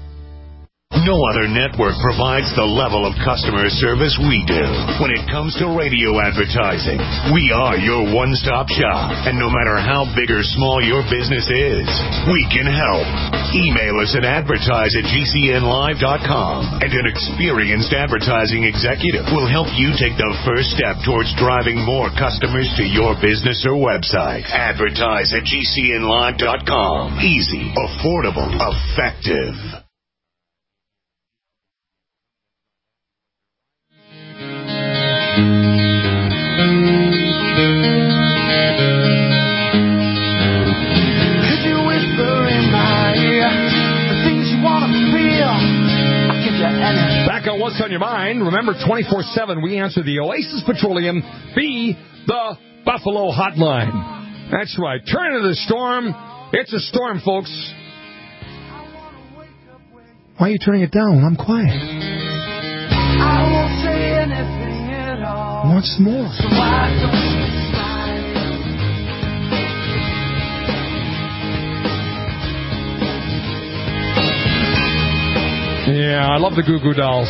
No other network provides the level of customer service we do. When it comes to radio advertising, we are your one-stop shop. And no matter how big or small your business is, we can help. Email us at advertise at g c n live dot com, and an experienced advertising executive will help you take the first step towards driving more customers to your business or website. Advertise at g c n live dot com. Easy, affordable, effective. Back on What's on Your Mind, remember twenty-four seven, we answer the Oasis Petroleum, B, the Buffalo Hotline. That's right. Turn into the storm. It's a storm, folks. Why are you turning it down? I'm quiet. I won't say anything at all. I want some more. So why don't you slide? Yeah, I love the Goo Goo Dolls.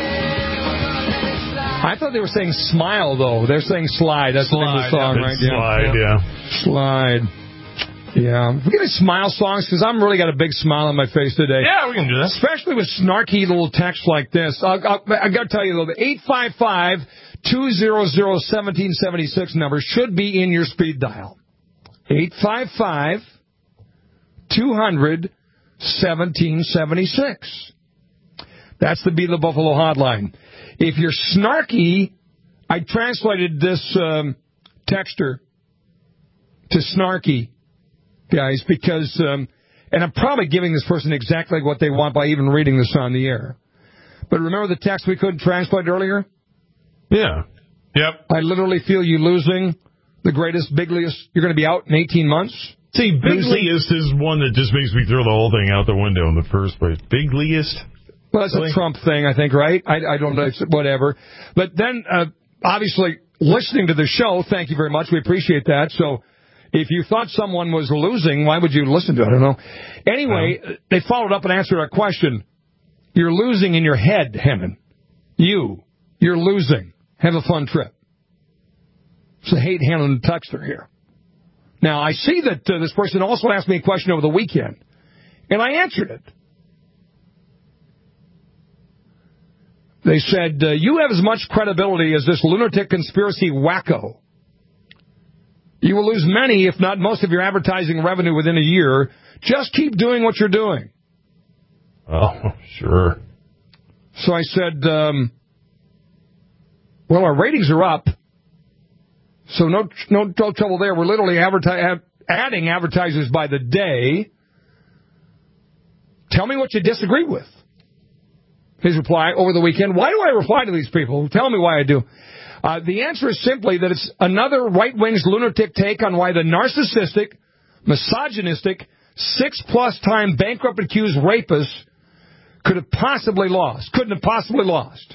I thought they were saying smile, though. They're saying slide. That's slide, the name of the song, yeah, right? Slide, yeah. yeah. Slide. Yeah. We're getting smile songs because I'm really got a big smile on my face today. Yeah, we can do that. Especially with snarky little text like this. I'll, I'll, I got to tell you, though, the eight five five, two hundred, one seven seven six number should be in your speed dial. eight five five, two hundred, seventeen seventy-six. That's the Beat the Buffalo hotline. If you're snarky, I translated this um, texter to snarky, guys, because, um, and I'm probably giving this person exactly what they want by even reading this on the air. But remember the text we couldn't translate earlier? Yeah. Yep. I literally feel you losing the greatest, bigliest. You're going to be out in eighteen months. See, bigliest is one that just makes me throw the whole thing out the window in the first place. Bigliest? Well, that's really? A Trump thing, I think, right? I, I don't know, whatever. But then, uh, obviously, listening to the show, thank you very much. We appreciate that. So if you thought someone was losing, why would you listen to it? I don't know. Anyway, um, they followed up and answered our question. You're losing in your head, Hennon. You. You're losing. Have a fun trip. It's a hate Hennon texter here. Now, I see that uh, this person also asked me a question over the weekend, and I answered it. They said, uh, you have as much credibility as this lunatic conspiracy wacko. You will lose many, if not most, of your advertising revenue within a year. Just keep doing what you're doing. Oh, sure. So I said, um, well, our ratings are up, so no, no, no trouble there. We're literally adverti- adding advertisers by the day. Tell me what you disagree with. His reply over the weekend, why do I reply to these people? Tell me why I do. Uh, the answer is simply that it's another right-wing's lunatic take on why the narcissistic, misogynistic, six-plus-time bankrupt-accused rapist could have possibly lost, couldn't have possibly lost.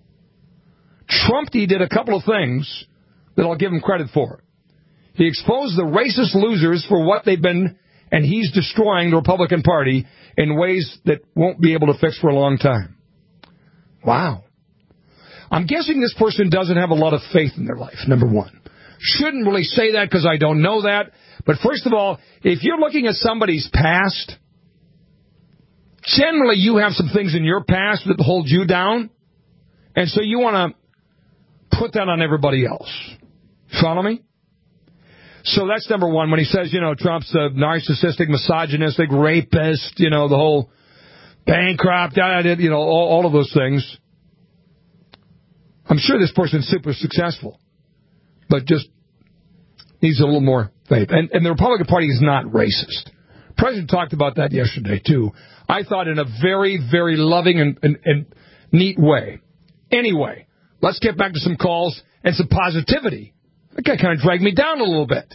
Trumpy did a couple of things that I'll give him credit for. He exposed the racist losers for what they've been, and he's destroying the Republican Party in ways that won't be able to fix for a long time. Wow. I'm guessing this person doesn't have a lot of faith in their life, number one. Shouldn't really say that because I don't know that. But first of all, if you're looking at somebody's past, generally you have some things in your past that hold you down. And so you want to put that on everybody else. Follow me? So that's number one. When he says, you know, Trump's a narcissistic, misogynistic, rapist, you know, the whole bankrupt, you know, all, all of those things. I'm sure this person's super successful, but just needs a little more faith. And, and the Republican Party is not racist. The President talked about that yesterday, too. I thought in a very, very loving and, and, and neat way. Anyway, let's get back to some calls and some positivity. That guy kind of dragged me down a little bit.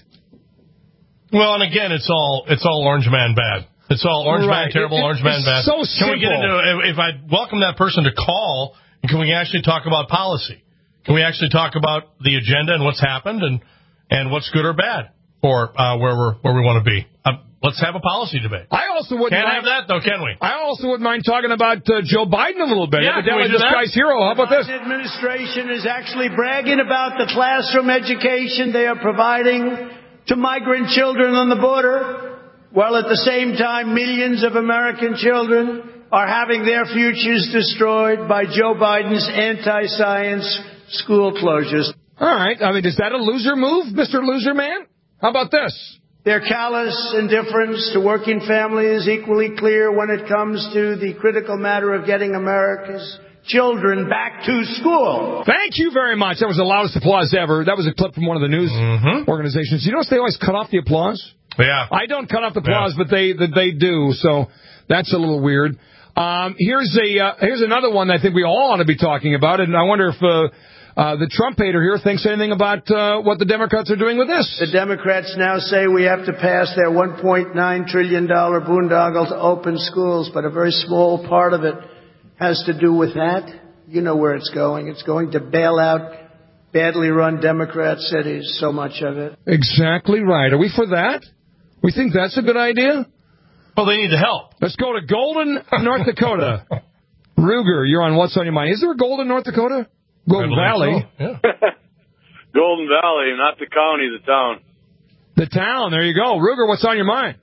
Well, and again, it's all it's all Orange Man bad. It's all Orange right. Man terrible, it, Orange Man it's bad. So simple. Can we get into if I welcome that person to call, and can we actually talk about policy? Can we actually talk about the agenda and what's happened and, and what's good or bad for uh, where we're where we want to be? Uh, let's have a policy debate. I also wouldn't Can't mind, have that though, can we? I also wouldn't mind talking about uh, Joe Biden a little bit. Yeah, Evidently, this guy's hero. How about this? The Biden administration is actually bragging about the classroom education they are providing to migrant children on the border, while at the same time millions of American children are having their futures destroyed by Joe Biden's anti-science school closures. All right. I mean, is that a loser move, Mister Loser Man? How about this? Their callous indifference to working families is equally clear when it comes to the critical matter of getting America's children back to school. Thank you very much. That was the loudest applause ever. That was a clip from one of the news mm-hmm. organizations. You notice they always cut off the applause? Yeah. I don't cut off the applause, yeah. but they that they do, so that's a little weird. Um, here's a uh, here's another one that I think we all ought to be talking about, and I wonder if uh, uh, the Trump hater here thinks anything about uh, what the Democrats are doing with this. The Democrats now say we have to pass their one point nine trillion dollars boondoggle to open schools, but a very small part of it has to do with that. You know where it's going. It's going to bail out badly run Democrat cities, so much of it. Exactly right. Are we for that? We think that's a good idea? Well, they need the help. Let's go to Golden, North Dakota. Ruger, you're on What's on Your Mind. Is there a Golden, North Dakota? Golden Valley. So. Yeah. Golden Valley, not the county, the town. The town, there you go. Ruger, what's on your mind?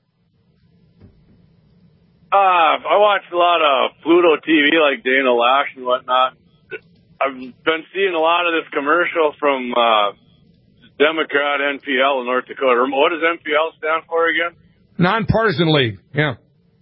Uh, I watch a lot of Pluto T V, like Dana Lash and whatnot. I've been seeing a lot of this commercial from uh, Democrat N P L in North Dakota. What does N P L stand for again? Nonpartisan League, yeah.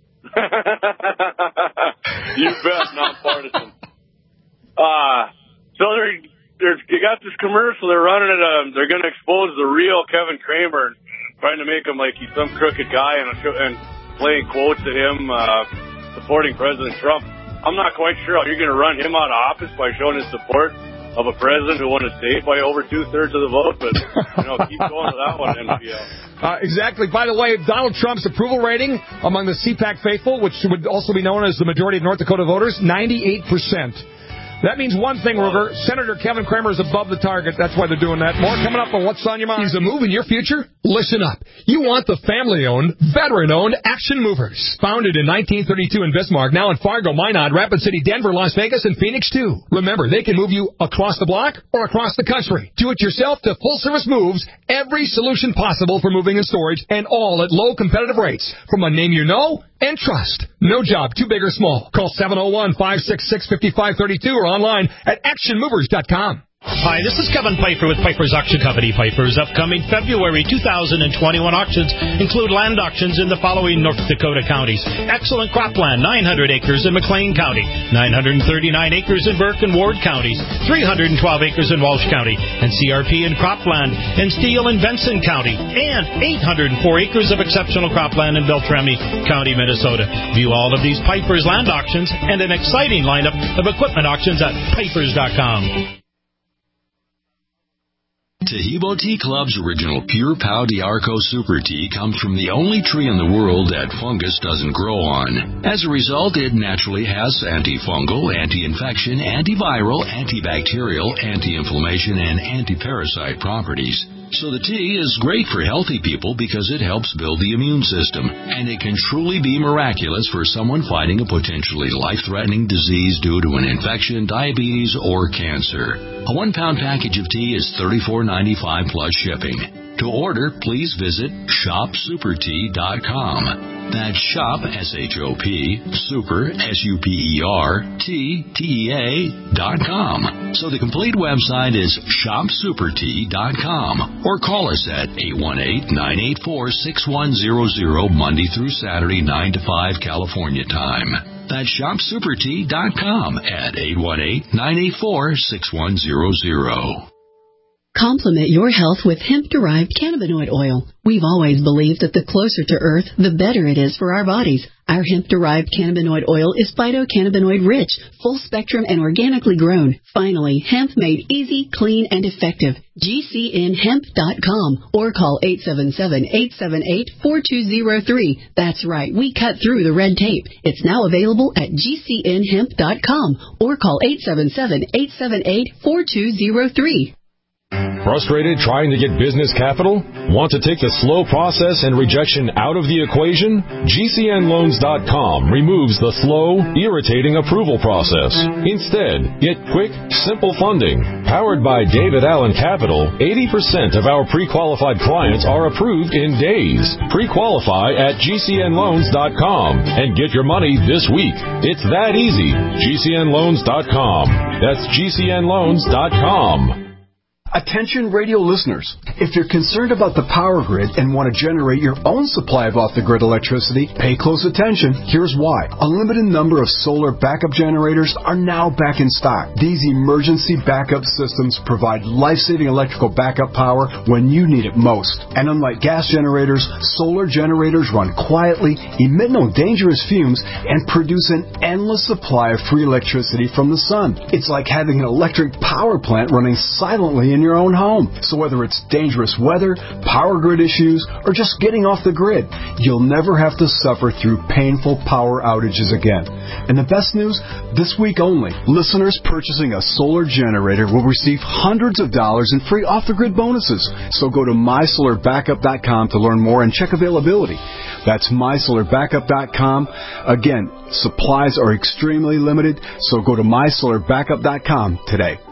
You bet, nonpartisan. Uh, so they're, they're, you got this commercial, they're running it, um, they're going to expose the real Kevin Kramer, trying to make him like he's some crooked guy and, and playing quotes at him, uh, supporting President Trump. I'm not quite sure how you're going to run him out of office by showing his support of a president who won a state by over two-thirds of the vote, but, you know, keep going with that one, N P L. Uh, exactly. By the way, Donald Trump's approval rating among the C PAC faithful, which would also be known as the majority of North Dakota voters, ninety-eight percent. That means one thing, Ruger. Senator Kevin Kramer is above the target. That's why they're doing that. More coming up on What's on Your Mind. Is a move in your future? Listen up. You want the family-owned, veteran-owned Action Movers. Founded in nineteen thirty-two in Bismarck, now in Fargo, Minot, Rapid City, Denver, Las Vegas, and Phoenix, too. Remember, they can move you across the block or across the country. Do it yourself to full-service moves, every solution possible for moving and storage, and all at low competitive rates. From a name you know and trust. No job too big or small. Call seven oh one, five six six, five five three two or online at action movers dot com. Hi, this is Kevin Pfeiffer with Pfeiffer's Auction Company. Pfeiffer's upcoming February two thousand twenty-one auctions include land auctions in the following North Dakota counties. Excellent cropland, nine hundred acres in McLean County, nine hundred thirty-nine acres in Burke and Ward counties, three hundred twelve acres in Walsh County, and C R P and cropland in Steele and Benson County, and eight hundred four acres of exceptional cropland in Beltrami County, Minnesota. View all of these Pfeiffer's land auctions and an exciting lineup of equipment auctions at Pfeiffer's dot com. Taheebo Tea Club's original Pure Pau D'Arco Super Tea comes from the only tree in the world that fungus doesn't grow on. As a result, it naturally has antifungal, anti-infection, antiviral, antibacterial, anti-inflammation, and anti-parasite properties. So the tea is great for healthy people because it helps build the immune system, and it can truly be miraculous for someone fighting a potentially life-threatening disease due to an infection, diabetes, or cancer. A one-pound package of tea is thirty-four ninety-five plus shipping. To order, please visit shop super tea dot com. That's shop, S H O P, super, S U P E R, T, T E A, dot com. So the complete website is shop super tea dot com. Or call us at eight one eight, nine eight four, six one zero zero, Monday through Saturday, nine to five, California time. That's shop super tea dot com at eight one eight, nine eight four, six one zero zero. Complement your health with hemp-derived cannabinoid oil. We've always believed that the closer to Earth, the better it is for our bodies. Our hemp-derived cannabinoid oil is phytocannabinoid-rich, full-spectrum, and organically grown. Finally, hemp made easy, clean, and effective. G C N hemp dot com or call eight seven seven, eight seven eight, four two zero three. That's right, we cut through the red tape. It's now available at G C N hemp dot com or call eight seven seven, eight seven eight, four two zero three. Frustrated trying to get business capital? Want to take the slow process and rejection out of the equation? G C N loans dot com removes the slow, irritating approval process. Instead, get quick, simple funding. Powered by David Allen Capital, eighty percent of our pre-qualified clients are approved in days. Pre-qualify at G C N loans dot com and get your money this week. It's that easy. G C N loans dot com. That's G C N loans dot com. Attention radio listeners, if you're concerned about the power grid and want to generate your own supply of off-the-grid electricity, pay close attention. Here's why. A limited number of solar backup generators are now back in stock. These emergency backup systems provide life-saving electrical backup power when you need it most. And unlike gas generators, solar generators run quietly, emit no dangerous fumes, and produce an endless supply of free electricity from the sun. It's like having an electric power plant running silently in your own home. So whether it's dangerous weather, power grid issues, or just getting off the grid, you'll never have to suffer through painful power outages again. And the best news, this week only, listeners purchasing a solar generator will receive hundreds of dollars in free off-the-grid bonuses. So go to my solar backup dot com to learn more and check availability. That's my solar backup dot com. Again, supplies are extremely limited, so go to my solar backup dot com today.